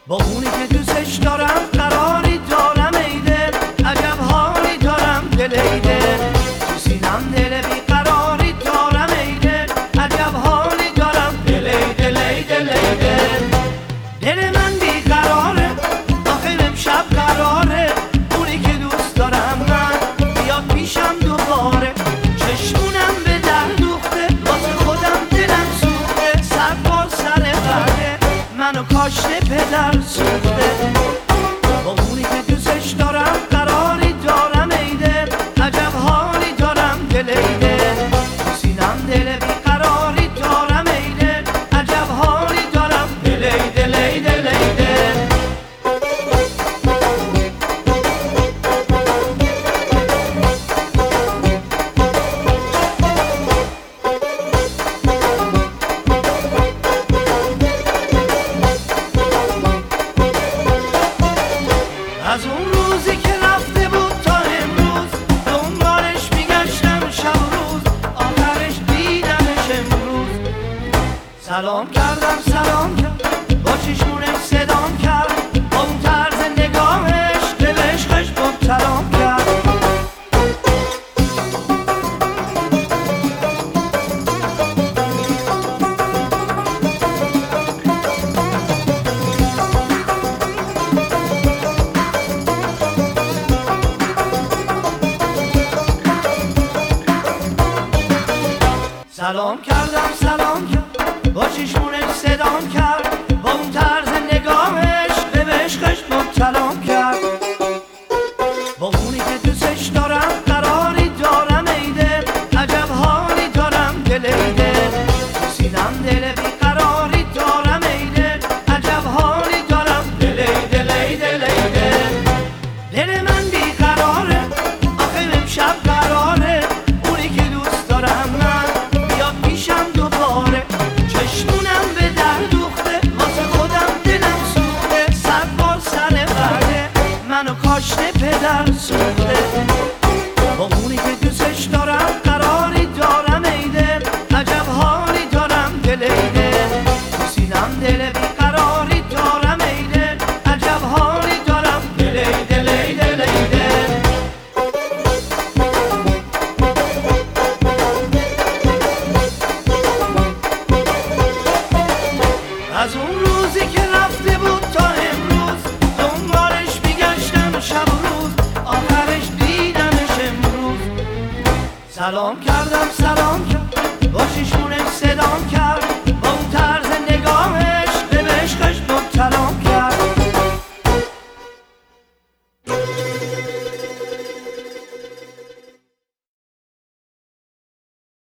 با اونی که دوستش دارم قراری دارم ای دل، عجب حالی دارم دل ای دل، تو سینم دل بیقراری دارم ای دل، عجب حالی دارم دل ای دل ای دل ای دل. دل من بیقراره آخه امشب قراره اونی که دوست دارم من بیاد پیشم دوباره، چشمونم به در دوخته واسه خودم دلم سوخته، سر بار سر قرده منو کاشته پدر سوخته. با اونی که دوستش دارم قراری دارم ای دل، عجب حالی دارم دل ای دل، تو سینم دل بیقراری دارم ای دل، عجب حالی دارم دل ای دل ای دل ای دل. از اون روزی که رفته بود تا امروز دنبالش میگشتم شب و روز، آخرش دیدمش امروز. سلام کردم سلام کرد با چشمونش صدام کرد، با اون طرز نگاهش به عشقش مبتلام کرد. سلام کردم سلام کرد با چشمونش صدام کرد، با اون طرز نگاهش به عشقش مبتلام کرد. با اونی که دوستش دارم قراری دارم ای دل، عجب حالی دارم دل ای دل، تو سینم دل بیقراری دارم ای دل، عجب حالی دارم دل ای دل ای دل ای دل. دل من بیقراره آخه امشب قراره اونی که دوست دارم من بیاد پیشم دوباره، چشمونم به در دوخته واسه خودم دلم سوخته، سر بار سر قرده منو کاشته پدر سوخته. با اونی که دوستش دارم قراری دارم ای دل، عجب حالی دارم دل ای دل، تو سینم دل بیقراری دارم ای دل، عجب حالی دارم دل ای دل ای دل ای دل. از اون روزی که رفته بود تا امروز دنبالش میگشتم شب و روز، آخرش دیدمش امروز. سلام